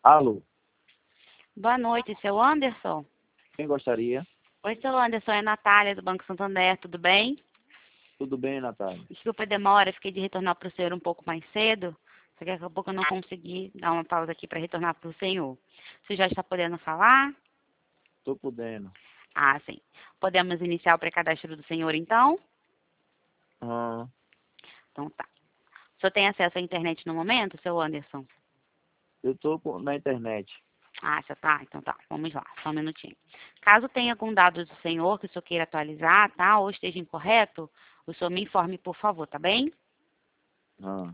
Alô, Boa noite, seu Anderson. quem gostaria? Oi, seu Anderson, é Natália do Banco Santander, tudo bem? Tudo bem, Natália? Desculpa a demora, fiquei de retornar para o senhor um pouco mais cedo, só que daqui a pouco eu não consegui dar uma pausa aqui para retornar para o senhor. Você já está podendo falar? Tô podendo. Ah, sim. Podemos iniciar o pré-cadastro do senhor, então? Ah, Então tá. O senhor tem acesso à internet no momento, seu Anderson? na internet. Ah, já tá? Então tá, vamos lá, só um minutinho. Caso tenha algum dado do senhor que o senhor queira atualizar, tá? Ou esteja incorreto, o senhor me informe, por favor, tá bem? Ah,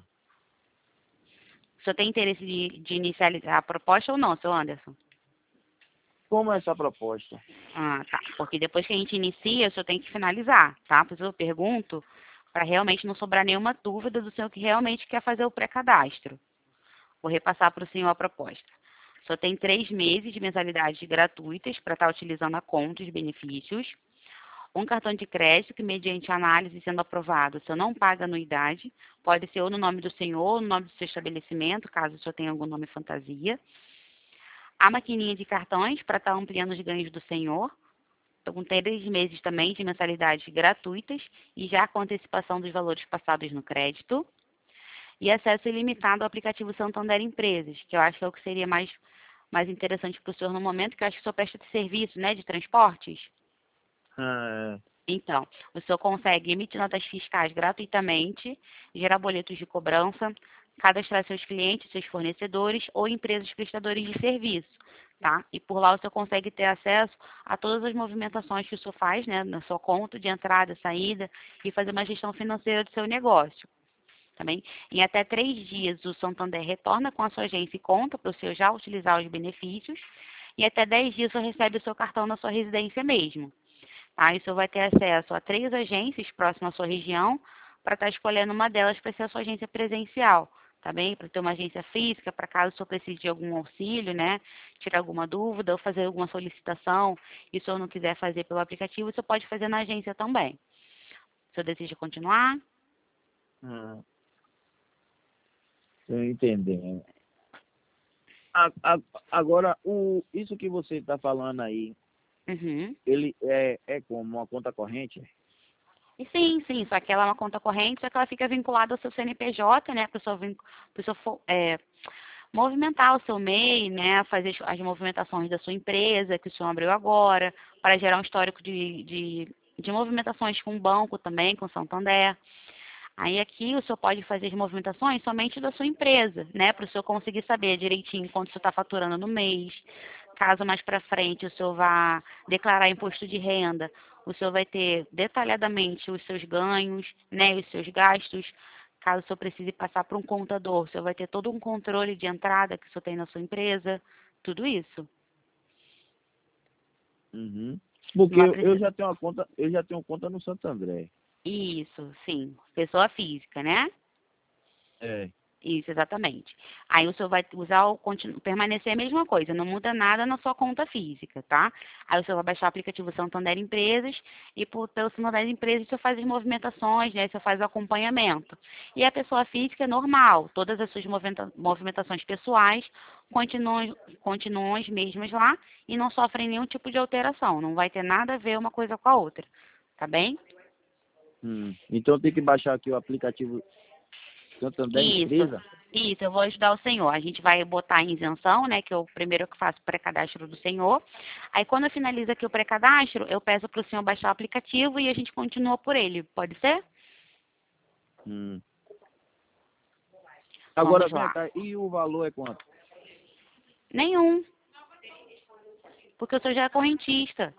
O senhor tem interesse de inicializar a proposta ou não, seu Anderson? como é essa proposta? Ah, tá. Porque depois que a gente inicia, o senhor tem que finalizar, tá? Por isso eu pergunto, para realmente não sobrar nenhuma dúvida do senhor que realmente quer fazer o pré-cadastro. Vou repassar para o senhor a proposta. O senhor tem 3 meses de mensalidades gratuitas para estar utilizando a conta, os benefícios. Um cartão de crédito que, mediante análise sendo aprovado, o senhor não paga anuidade. Pode ser ou no nome do senhor ou no nome do seu estabelecimento, caso o senhor tenha algum nome fantasia. A maquininha de cartões para estar ampliando os ganhos do senhor. Estou com 3 meses também de mensalidades gratuitas e já com antecipação dos valores passados no crédito. E acesso ilimitado ao aplicativo Santander Empresas, que eu acho que é o que seria mais interessante para o senhor no momento, que eu acho que o senhor presta serviço, né, de transportes. Ah, Então, o senhor consegue emitir notas fiscais gratuitamente, gerar boletos de cobrança, cadastrar seus clientes, seus fornecedores ou empresas prestadores de serviço, tá? E por lá o senhor consegue ter acesso a todas as movimentações que o senhor faz, né, na sua conta de entrada, saída e fazer uma gestão financeira do seu negócio. Também, em até 3 dias, o Santander retorna com a sua agência e conta para o senhor já utilizar os benefícios. E até 10 dias, o senhor recebe o seu cartão na sua residência mesmo. Tá? E o senhor vai ter acesso a 3 agências próximas à sua região para estar escolhendo uma delas para ser a sua agência presencial. Tá bem? Para ter uma agência física, para caso o senhor precise de algum auxílio, né? Tirar alguma dúvida ou fazer alguma solicitação e o senhor não quiser fazer pelo aplicativo, o senhor pode fazer na agência também. O senhor deseja continuar? ah, tô entendendo. Agora, isso que você está falando aí, Uhum. ele é como uma conta corrente? E sim, sim, só que ela é uma conta corrente, só que ela fica vinculada ao seu CNPJ, né, para o senhor movimentar o seu MEI, né, fazer as movimentações da sua empresa, que o senhor abriu agora, para gerar um histórico de movimentações com o banco também, com o Santander. Aí aqui o senhor pode fazer as movimentações somente da sua empresa, né, para o senhor conseguir saber direitinho quanto o senhor está faturando no mês. Caso mais para frente o senhor vá declarar imposto de renda, o senhor vai ter detalhadamente os seus ganhos, né, os seus gastos. Caso o senhor precise passar para um contador, o senhor vai ter todo um controle de entrada que o senhor tem na sua empresa, tudo isso. Uhum. Não vai Porque eu precisar. já tenho uma conta, eu já tenho conta no Santander. Isso, sim, pessoa física, né? É. Isso, exatamente. Aí o senhor vai usar permanecer a mesma coisa, não muda nada na sua conta física, tá? Aí o senhor vai baixar o aplicativo Santander Empresas e pelo Santander Empresas o senhor faz as movimentações, né? O senhor faz o acompanhamento. E a pessoa física é normal, todas as suas movimentações pessoais continuam as mesmas lá e não sofrem nenhum tipo de alteração, não vai ter nada a ver uma coisa com a outra, tá bem? Então tem que baixar aqui o aplicativo Santander Isso, Empresa. isso, eu vou ajudar o senhor. A gente vai botar em isenção, né, que é o primeiro que faço o pré-cadastro do senhor. Aí quando eu finalizo aqui o pré-cadastro, eu peço para o senhor baixar o aplicativo e a gente continua por ele. Pode ser? Hum. Agora Vamos vem lá. cá, e o valor é quanto? Nenhum, porque o senhor já é correntista,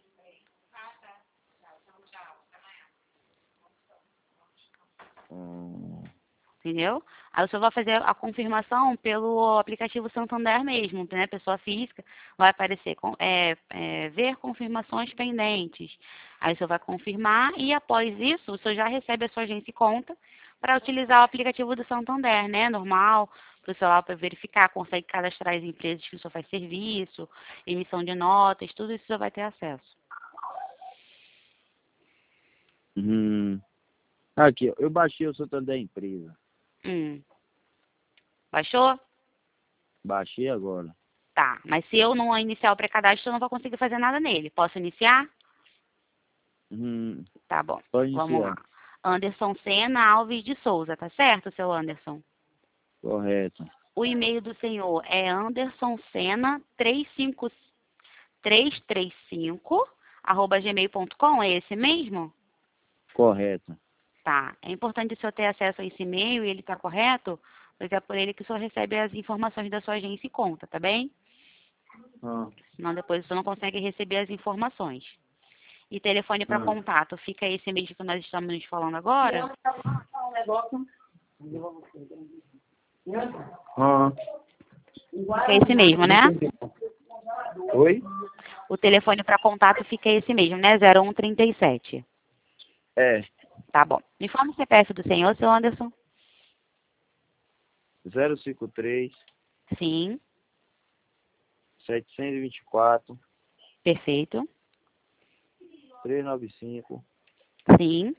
Hum. entendeu? Aí o senhor vai fazer a confirmação pelo aplicativo Santander mesmo, né? Pessoa física, vai aparecer ver confirmações pendentes. Aí o senhor vai confirmar e após isso, o senhor já recebe a sua agência e conta para utilizar o aplicativo do Santander, né? Normal, para o celular para verificar, consegue cadastrar as empresas que o senhor faz serviço, emissão de notas, tudo isso o senhor vai ter acesso. Hum. Aqui, ó, eu baixei o Santander Empresa. Baixou? Baixei agora. Tá, mas se eu não iniciar o pré-cadastro, eu não vou conseguir fazer nada nele. Posso iniciar? Hum, Tá bom, pode vamos lá. iniciar. Anderson Sena Alves de Souza, tá certo, seu Anderson? Correto. O e-mail do senhor é andersonsena335@gmail.com, é esse mesmo? Correto. Tá. É importante o senhor ter acesso a esse e-mail e ele tá correto, pois é por ele que o senhor recebe as informações da sua agência e conta, tá bem? Ah, Senão depois o senhor não consegue receber as informações. E telefone para ah, contato, fica esse mesmo que nós estamos falando agora? ah. Fica esse mesmo, né? Oi? O telefone para contato fica esse mesmo, né? 0137. É. Tá bom. Me informe o CPF do senhor, seu Anderson. 053 Sim, 724 perfeito. 395 Sim,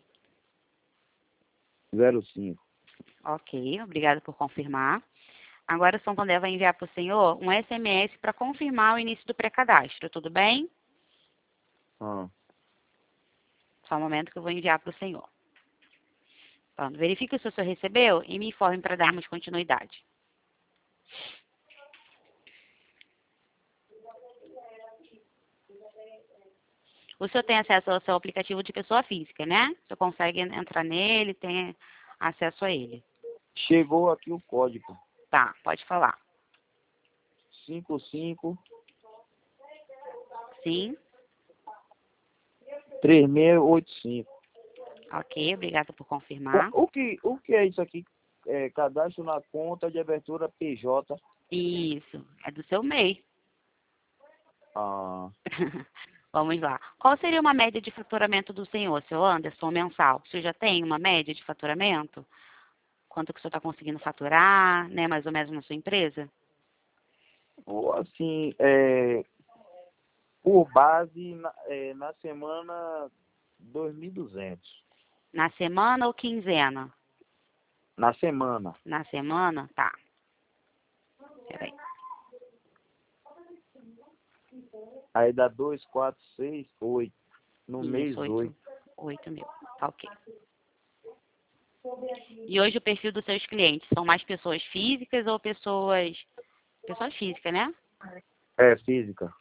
05. ok. Obrigada por confirmar. Agora o Santander vai enviar para o senhor um SMS para confirmar o início do pré-cadastro, tudo bem? Ah, Só um momento que eu vou enviar para o senhor. Pronto, verifique se o senhor recebeu e me informe para darmos continuidade. O senhor tem acesso ao seu aplicativo de pessoa física, né? O senhor consegue entrar nele, tem acesso a ele. chegou aqui o código. Tá, pode falar. 55 Sim, 3685. ok, obrigada por confirmar. O que é isso aqui? É, cadastro na conta de abertura PJ. Isso, é do seu MEI. Ah, Vamos lá. Qual seria uma média de faturamento do senhor, seu Anderson, mensal? O senhor já tem uma média de faturamento? Quanto que o senhor está conseguindo faturar, né, mais ou menos na sua empresa? ou assim, por base, na semana 2.200. Na semana ou quinzena? Na semana. Na semana? Tá. Peraí. Aí dá 2, 4, 6, 8. No mês, Isso, 8. 8 mil. Tá ok. E hoje o perfil dos seus clientes são mais pessoas físicas ou pessoas... Pessoas físicas, né? É, física.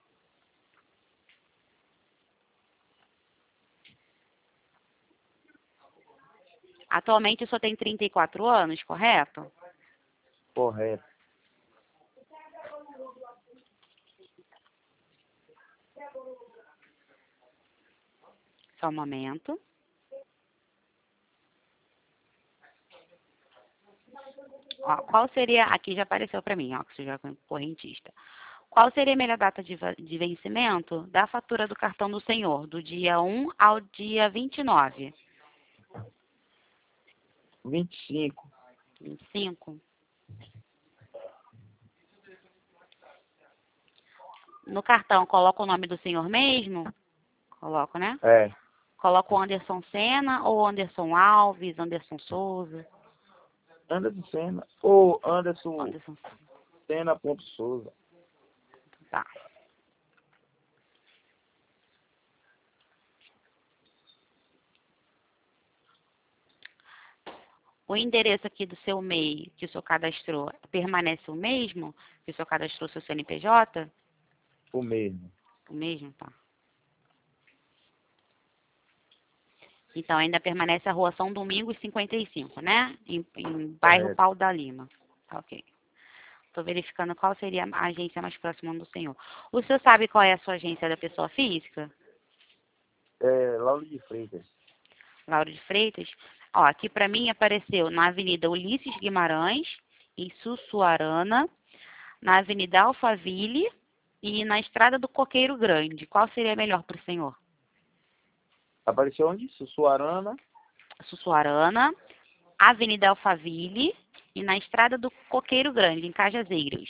Atualmente o senhor tem 34 anos, correto? Correto. Só um momento. Ó, qual seria... Aqui já apareceu para mim, ó, que você já é correntista. Qual seria a melhor data de vencimento da fatura do cartão do senhor, do dia 1 ao dia 29? 25. 25? No cartão, coloca o nome do senhor mesmo? Coloco, né? É. Coloco o Anderson Sena ou Anderson Alves, Anderson Souza? Anderson Senna. Ou Anderson Anderson, Senna.Souza. tá. O endereço aqui do seu MEI que o senhor cadastrou permanece o mesmo? Que o senhor cadastrou seu CNPJ? O mesmo. O mesmo, tá. Então, ainda permanece a Rua São Domingos 55, né? Em bairro Correto. Pau da Lima. Tá, ok. Estou verificando qual seria a agência mais próxima do senhor. O senhor sabe qual é a sua agência da pessoa física? É, Lauro de Freitas. Lauro de Freitas? Ó, aqui para mim apareceu na Avenida Ulisses Guimarães, em Sussuarana, na Avenida Alphaville e na Estrada do Coqueiro Grande. Qual seria melhor para o senhor? Apareceu onde? Sussuarana. Sussuarana, Avenida Alphaville e na Estrada do Coqueiro Grande, em Cajazeiras.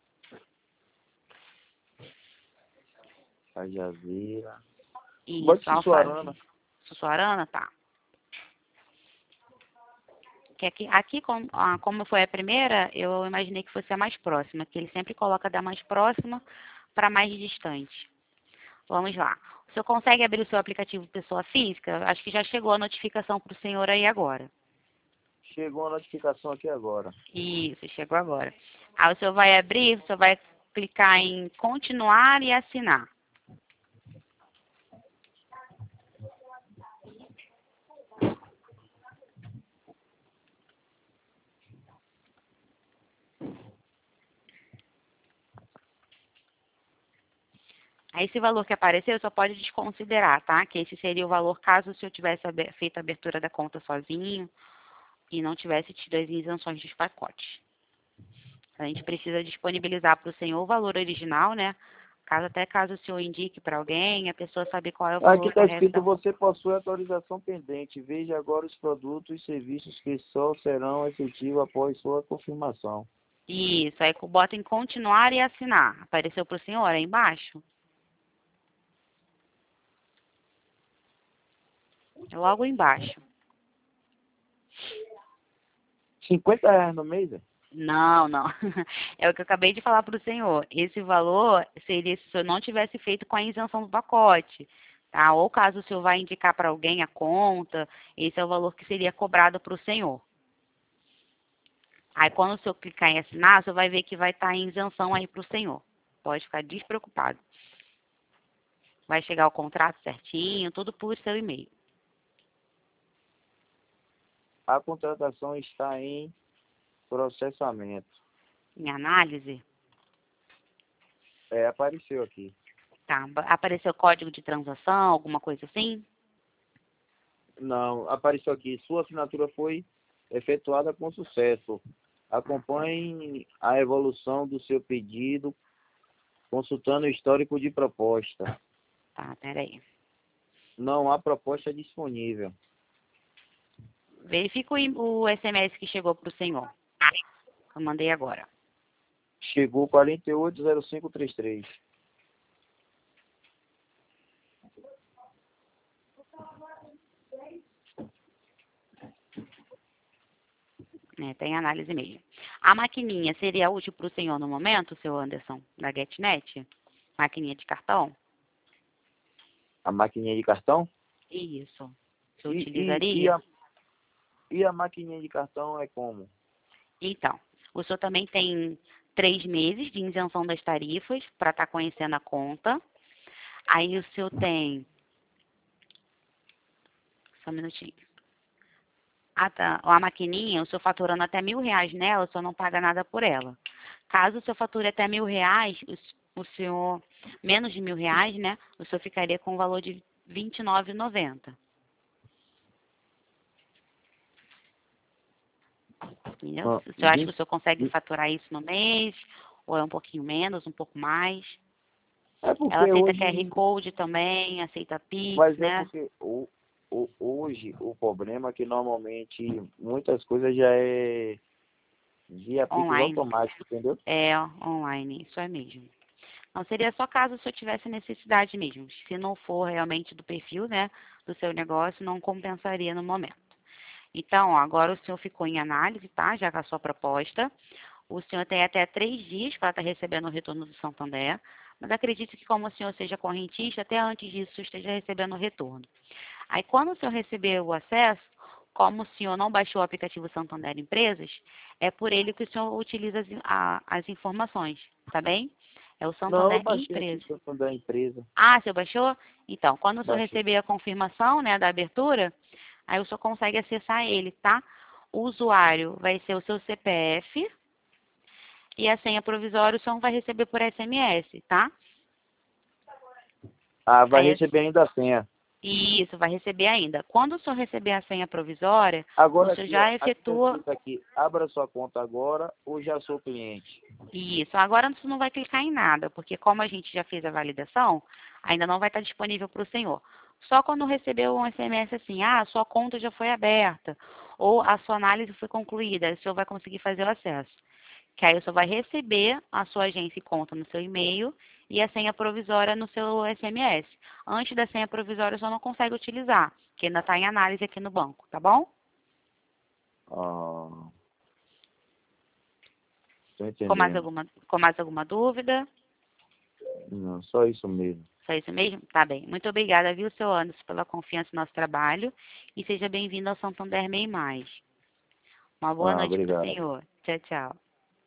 Cajazeira. Bote Isso, Sussuarana. Alphaville. Sussuarana, tá. Que aqui como foi a primeira, eu imaginei que fosse a mais próxima, que ele sempre coloca da mais próxima para mais distante. Vamos lá. O senhor consegue abrir o seu aplicativo pessoa física? Acho que já chegou a notificação para o senhor aí agora. Chegou a notificação aqui agora. Isso, chegou agora. Aí o senhor vai abrir, o senhor vai clicar em continuar e assinar. Aí esse valor que apareceu só pode desconsiderar, tá? Que esse seria o valor caso o senhor tivesse feito a abertura da conta sozinho e não tivesse tido as isenções dos pacotes. A gente precisa disponibilizar para o senhor o valor original, né? Caso o senhor indique para alguém, a pessoa saber qual é o Aqui valor está correto escrito, da... você possui autorização pendente. Veja agora os produtos e serviços que só serão efetivos após sua confirmação. Isso, aí bota em continuar e assinar. Apareceu para o senhor aí embaixo? Logo embaixo. R$ 50 no mês? Não, não. É o que eu acabei de falar para o senhor. Esse valor seria se o senhor não tivesse feito com a isenção do pacote. Tá? Ou caso o senhor vai indicar para alguém a conta, esse é o valor que seria cobrado para o senhor. Aí quando o senhor clicar em assinar, o senhor vai ver que vai estar em isenção aí para o senhor. Pode ficar despreocupado. Vai chegar o contrato certinho, tudo por seu e-mail. A contratação está em processamento. Em análise, Apareceu aqui. tá? Apareceu código de transação, alguma coisa assim? Não, apareceu aqui. Sua assinatura foi efetuada com sucesso. Acompanhe a evolução do seu pedido, consultando o histórico de proposta. Tá, peraí. Não há proposta disponível. Verifica o SMS que chegou para o senhor. Eu mandei agora. Chegou 480533. Tem análise mesmo. A maquininha seria útil para o senhor no momento, seu Anderson, da GetNet? Maquininha de cartão? A maquininha de cartão? Isso. Você E, utilizaria? e a maquininha de cartão é como? Então, o senhor também tem 3 meses de isenção das tarifas para estar conhecendo a conta. Aí o senhor tem... Só um minutinho. A maquininha, o senhor faturando até R$ 1.000 nela, o senhor não paga nada por ela. Caso o senhor fature até R$ 1.000, o senhor, menos de R$ 1.000, né, o senhor ficaria com o valor de R$ 29,90. Entendeu? O senhor acha que o senhor consegue faturar isso no mês? Ou é um pouquinho menos, um pouco mais? É porque Ela aceita hoje... QR Code também, aceita Pix, Mas é né? porque hoje o problema é que normalmente muitas coisas já é via Pix Online. automático, entendeu? É, online, isso é mesmo. Não seria só caso o senhor tivesse necessidade mesmo. Se não for realmente do perfil, né, do seu negócio, não compensaria no momento. Então, ó, agora o senhor ficou em análise, tá? Já com a sua proposta. O senhor tem até 3 dias para estar recebendo o retorno do Santander. Mas acredito que como o senhor seja correntista, até antes disso esteja recebendo o retorno. Aí quando o senhor receber o acesso, como o senhor não baixou o aplicativo Santander Empresas, é por ele que o senhor utiliza as informações, tá bem? É o Não, eu Santander baixei aqui Empresas. o da empresa. Ah, o senhor baixou? Então, quando o senhor Baixei. receber a confirmação, né, da abertura, aí o senhor consegue acessar ele, tá? O usuário vai ser o seu CPF e a senha provisória o senhor vai receber por SMS, tá? Ah, vai Aí, receber ainda a senha. isso, vai receber ainda. Quando o senhor receber a senha provisória, o Agora senhor aqui, ó, já aqui tá efetua... escrito aqui, abra sua conta agora ou já sou cliente. Isso, agora você não vai clicar em nada, porque como a gente já fez a validação, ainda não vai estar disponível para o senhor. Só quando receber um SMS assim, ah, sua conta já foi aberta, ou a sua análise foi concluída, aí o senhor vai conseguir fazer o acesso. Que aí o senhor vai receber a sua agência e conta no seu e-mail e a senha provisória no seu SMS. Antes da senha provisória, o senhor não consegue utilizar, que ainda está em análise aqui no banco, tá bom? Ah, tô Com mais entendendo. alguma dúvida? Não, só isso mesmo. Só isso mesmo? Tá bem. Muito obrigada, viu, seu Anderson, pela confiança no nosso trabalho. E seja bem-vindo ao Santander MEI+. Uma boa Ah, noite para o obrigado. senhor. Tchau, tchau.